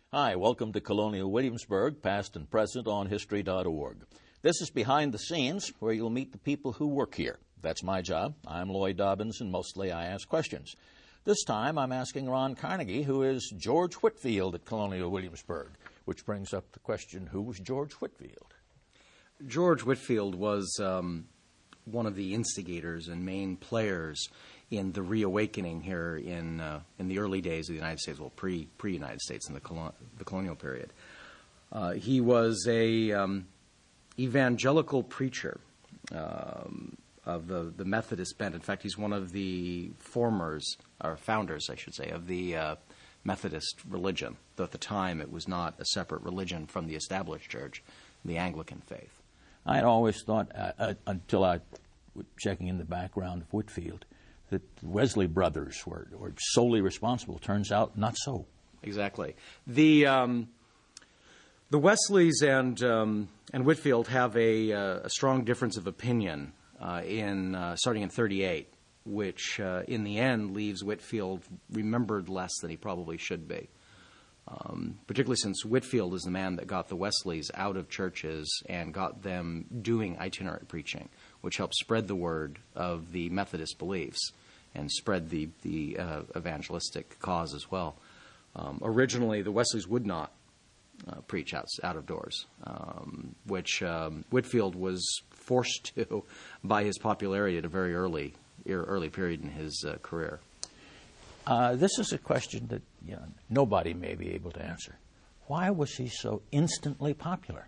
Hi, welcome to Colonial Williamsburg, past and present on History.org. This is Behind the Scenes, where you'll meet the people who work here. That's my job. I'm Lloyd Dobbins, and mostly I ask questions. This time I'm asking Ron Carnegie, who is George Whitefield at Colonial Williamsburg, which brings up the question, who was George Whitefield? George Whitefield was one of the instigators and main players in the reawakening here in the early days of the United States, well, pre-United States in the colonial period. He was a evangelical preacher of the Methodist bent. In fact, he's one of the founders, I should say, of the Methodist religion, though at the time it was not a separate religion from the established church, the Anglican faith. I had always thought, until I was checking in the background of Whitefield, that the Wesley brothers were solely responsible. Turns out, not so. Exactly. The Wesleys and Whitefield have a strong difference of opinion starting in 38, which in the end leaves Whitefield remembered less than he probably should be. Particularly since Whitefield is the man that got the Wesleys out of churches and got them doing itinerant preaching, which helped spread the word of the Methodist beliefs and spread the evangelistic cause as well. Originally, the Wesleys would not preach out of doors, which Whitefield was forced to by his popularity at a very early period in his career. This is a question that nobody may be able to answer. Why was he so instantly popular?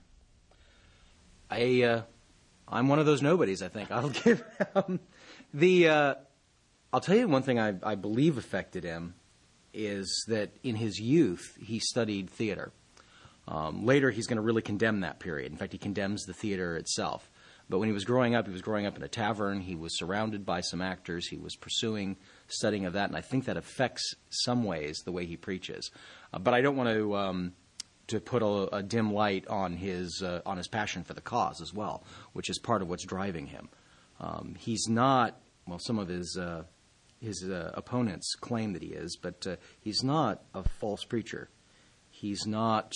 I'm one of those nobodies, I think. I'll tell you one thing I believe affected him is that in his youth he studied theater. Later he's going to really condemn that period. In fact, he condemns the theater itself. But when he was growing up in a tavern. He was surrounded by some actors. He was pursuing studying of that, and I think that affects some ways the way he preaches. But I don't want to put a dim light on his passion for the cause as well, which is part of what's driving him. He's not, well, some of his opponents claim that he is, but he's not a false preacher. He's not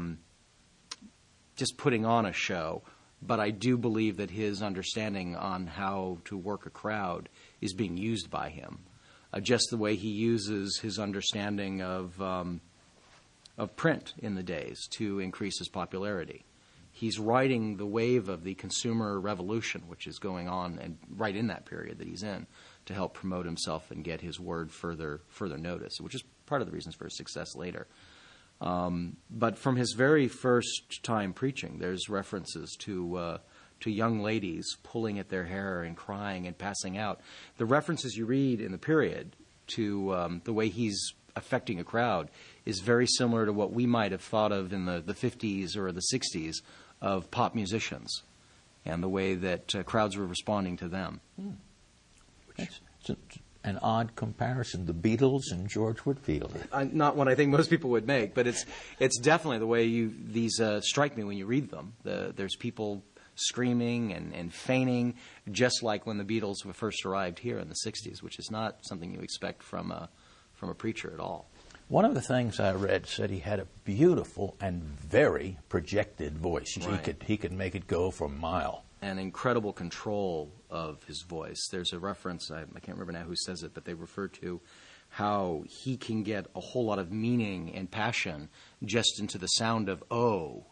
just putting on a show. But I do believe that his understanding on how to work a crowd is being used by him. Just the way he uses his understanding of print in the days to increase his popularity. He's riding the wave of the consumer revolution, which is going on and right in that period that he's in, to help promote himself and get his word further notice, which is part of the reasons for his success later. But from his very first time preaching, there's references to young ladies pulling at their hair and crying and passing out. The references you read in the period to the way he's affecting a crowd is very similar to what we might have thought of in the 50s or the 60s of pop musicians and the way that crowds were responding to them. It's an odd comparison, the Beatles and George Whitefield. Not one I think most people would make, but it's definitely the way these strike me when you read them. There's people screaming and fainting, just like when the Beatles first arrived here in the 60s, which is not something you expect from a preacher at all. One of the things I read said he had a beautiful and very projected voice. Right. He could make it go for a mile. An incredible control of his voice. There's a reference, I can't remember now who says it, but they refer to how he can get a whole lot of meaning and passion just into the sound of "oh."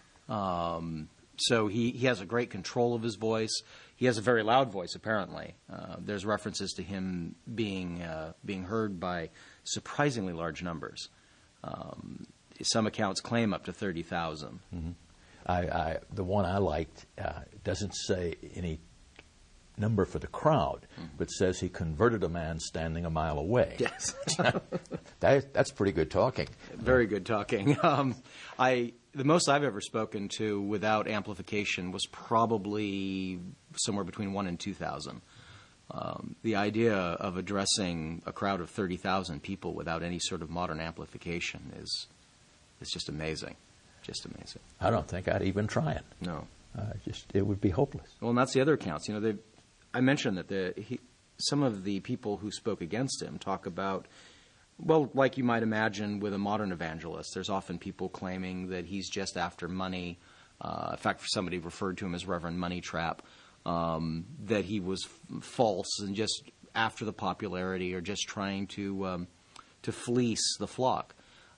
So he has a great control of his voice. He has a very loud voice, apparently. There's references to him being heard by surprisingly large numbers. Some accounts claim up to 30,000. Mm-hmm. The one I liked doesn't say any number for the crowd, but says he converted a man standing a mile away. Yes. That's pretty good talking. Very good talking. The most I've ever spoken to without amplification was probably somewhere between 1,000 and 2,000. The idea of addressing a crowd of 30,000 people without any sort of modern amplification is just amazing. Just amazing. I don't think I'd even try it. No. It would be hopeless. Well, and that's the other accounts. I mentioned that some of the people who spoke against him talk about Well, like you might imagine with a modern evangelist, there's often people claiming that he's just after money. In fact, somebody referred to him as Reverend Money Trap, that he was false and just after the popularity or just trying to fleece the flock.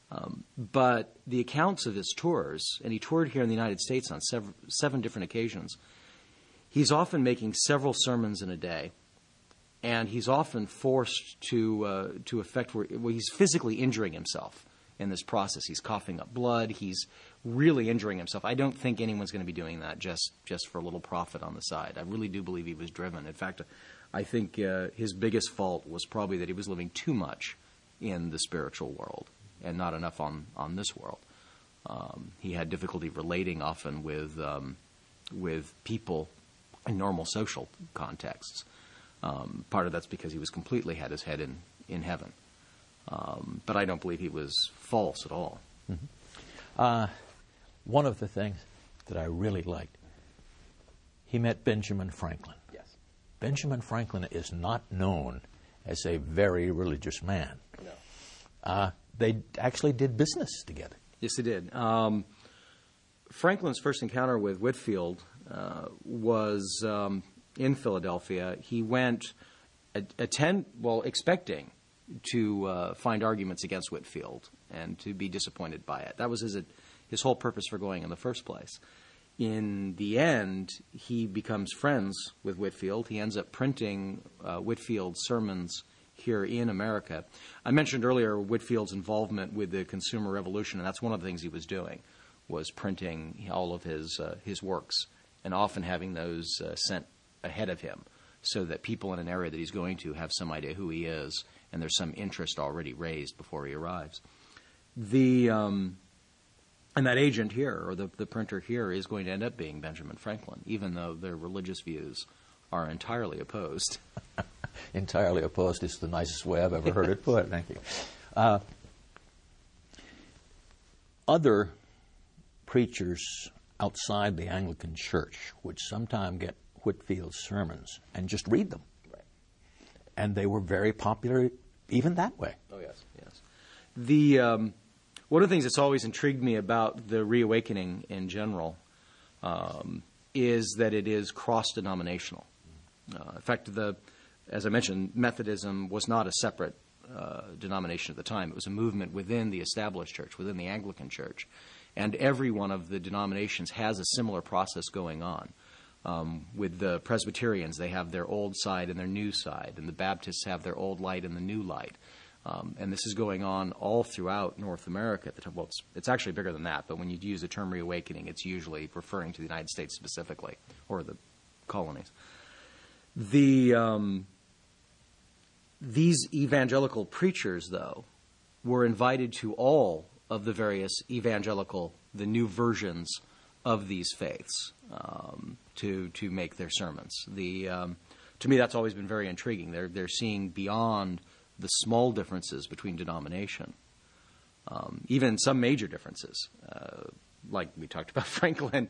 But the accounts of his tours, and he toured here in the United States on seven different occasions, he's often making several sermons in a day. And he's often forced to effect where he's physically injuring himself in this process. He's coughing up blood. He's really injuring himself. I don't think anyone's going to be doing that just for a little profit on the side. I really do believe he was driven. In fact, I think his biggest fault was probably that he was living too much in the spiritual world and not enough on this world. He had difficulty relating often with people in normal social contexts. Part of that's because he was completely had his head in heaven. But I don't believe he was false at all. Mm-hmm. One of the things that I really liked, he met Benjamin Franklin. Yes. Benjamin Franklin is not known as a very religious man. No. They actually did business together. Yes, they did. Franklin's first encounter with Whitefield was in Philadelphia. He went expecting to find arguments against Whitefield and to be disappointed by it. That was his whole purpose for going in the first place. In the end, he becomes friends with Whitefield. He ends up printing Whitefield's sermons here in America. I mentioned earlier Whitefield's involvement with the Consumer Revolution, and that's one of the things he was doing, was printing all of his works and often having those sent ahead of him so that people in an area that he's going to have some idea who he is and there's some interest already raised before he arrives. And that agent here, or the printer here, is going to end up being Benjamin Franklin, even though their religious views are entirely opposed. Entirely opposed is the nicest way I've ever heard it put. Thank you. Other preachers outside the Anglican Church would sometimes get Whitefield's sermons and just read them. Right. And they were very popular even that way. Oh, yes, yes. One of the things that's always intrigued me about the reawakening in general is that it is cross-denominational. In fact, as I mentioned, Methodism was not a separate denomination at the time. It was a movement within the established church, within the Anglican Church. And every one of the denominations has a similar process going on. With the Presbyterians, they have their old side and their new side, and the Baptists have their old light and the new light. And this is going on all throughout North America at the time. Well, it's actually bigger than that, but when you use the term reawakening, it's usually referring to the United States specifically, or the colonies. These evangelical preachers, though, were invited to all of the various the new versions of these faiths to make their sermons. To me, that's always been very intriguing. They're seeing beyond the small differences between denomination, even some major differences, like we talked about Franklin.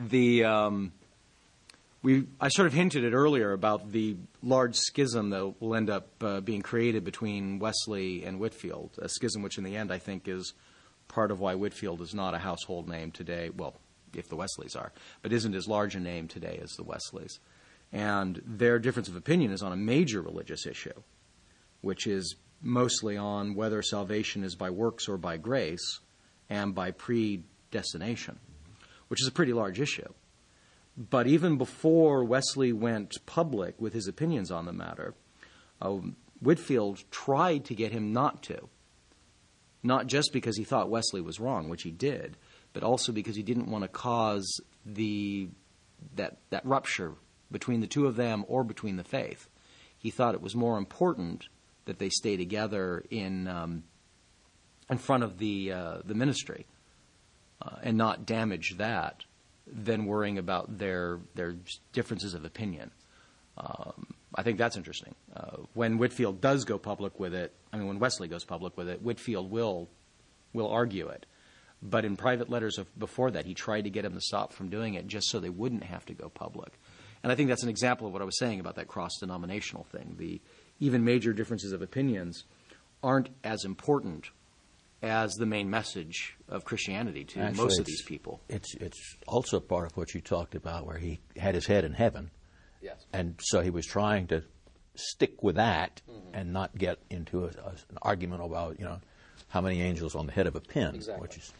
I sort of hinted it earlier about the large schism that will end up being created between Wesley and Whitefield, a schism which in the end I think is part of why Whitefield is not a household name today, well, if the Wesleys are, but isn't as large a name today as the Wesleys. And their difference of opinion is on a major religious issue, which is mostly on whether salvation is by works or by grace and by predestination, which is a pretty large issue. But even before Wesley went public with his opinions on the matter, Whitefield tried to get him not to. Not just because he thought Wesley was wrong, which he did, but also because he didn't want to cause that rupture between the two of them or between the faith. He thought it was more important that they stay together in front of the ministry and not damage that than worrying about their differences of opinion. I think that's interesting. When Whitefield does go public with it, when Wesley goes public with it, Whitefield will argue it. But in private letters before that, he tried to get him to stop from doing it just so they wouldn't have to go public. And I think that's an example of what I was saying about that cross-denominational thing. The even major differences of opinions aren't as important as the main message of Christianity to Actually, most of these people. It's also part of what you talked about, where he had his head in heaven, Yes. and so he was trying to stick with that and not get into an argument about how many angels on the head of a pin. Exactly. Which is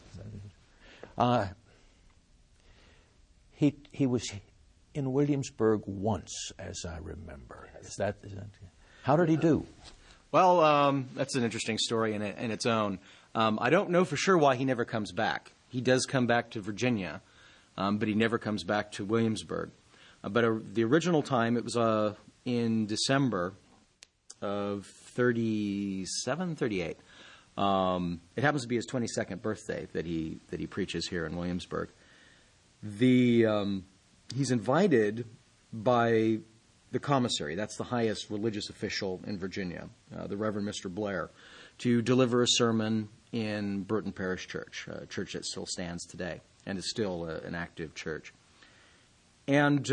he was in Williamsburg once, as I remember. Is that how did he do? Well, that's an interesting story in its own. I don't know for sure why he never comes back. He does come back to Virginia, but he never comes back to Williamsburg. But the original time, it was in December of 37, 38. It happens to be his 22nd birthday that he preaches here in Williamsburg. He's invited by the commissary, that's the highest religious official in Virginia, the Reverend Mr. Blair, to deliver a sermon in Burton Parish Church, a church that still stands today and is still an active church. And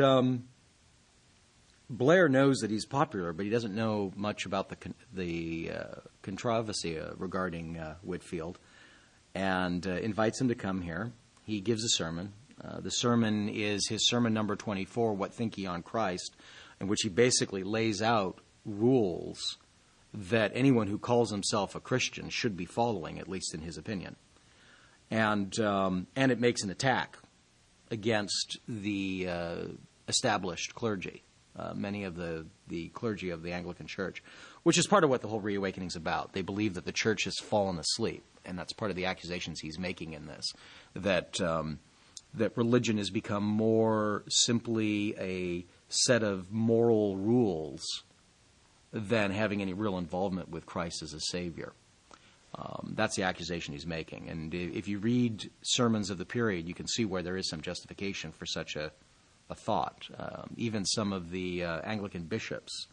Blair knows that he's popular, but he doesn't know much about the controversy regarding Whitefield, and invites him to come here. He gives a sermon. The sermon is his sermon number 24, What Think Ye on Christ, in which he basically lays out rules that anyone who calls himself a Christian should be following, at least in his opinion. And it makes an attack against the established clergy, many of the clergy of the Anglican Church, which is part of what the whole reawakening is about. They believe that the church has fallen asleep, and that's part of the accusations he's making in this, that religion has become more simply a set of moral rules than having any real involvement with Christ as a Savior. That's the accusation he's making. And if you read sermons of the period, you can see where there is some justification for such a thought. Even some of the Anglican bishops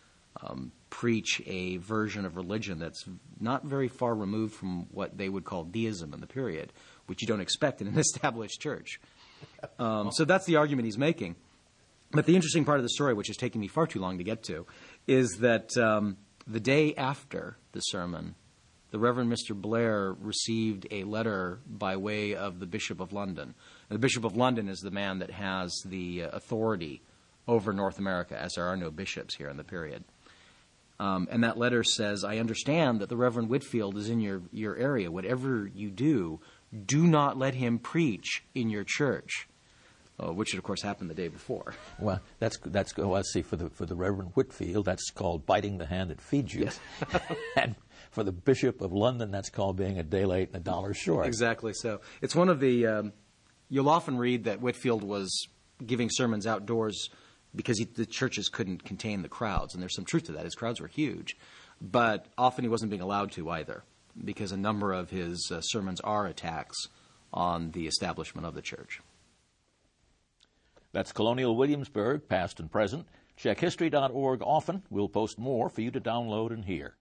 preach a version of religion that's not very far removed from what they would call deism in the period, which you don't expect in an established church. So that's the argument he's making. But the interesting part of the story, which is taking me far too long to get to, is that the day after the sermon, the Reverend Mr. Blair received a letter by way of the Bishop of London. And the Bishop of London is the man that has the authority over North America, as there are no bishops here in the period. And that letter says, I understand that the Reverend Whitefield is in your area. Whatever you do not let him preach in your church. Which, of course, happened the day before. Well, let's see, for the Reverend Whitefield, that's called biting the hand that feeds you. Yes. And for the Bishop of London, that's called being a day late and a dollar short. Exactly so. It's one of the, you'll often read that Whitefield was giving sermons outdoors because the churches couldn't contain the crowds, and there's some truth to that. His crowds were huge. But often he wasn't being allowed to either, because a number of his sermons are attacks on the establishment of the church. That's Colonial Williamsburg, past and present. Check history.org often. We'll post more for you to download and hear.